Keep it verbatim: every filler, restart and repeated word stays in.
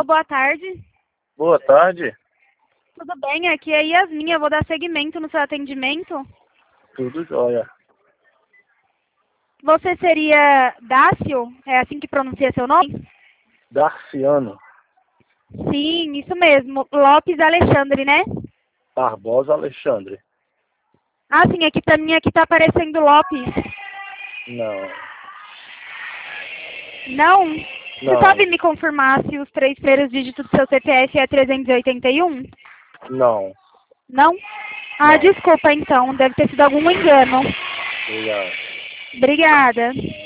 boa tarde. Boa tarde. Tudo bem? Aqui é Yasmin, eu vou dar seguimento no seu atendimento. Tudo jóia. Você seria Dácio? É assim que pronuncia seu nome? Darciano Sim, isso mesmo. Lopes Alexandre, né? Barbosa Alexandre. Ah, sim, aqui pra mim aqui tá aparecendo Lopes. Não. Não? Não. Você sabe me confirmar se os três primeiros dígitos do seu C P F é trezentos e oitenta e um? Não. Não? Ah, Não. desculpa então, deve ter sido algum engano. Obrigado. Obrigada.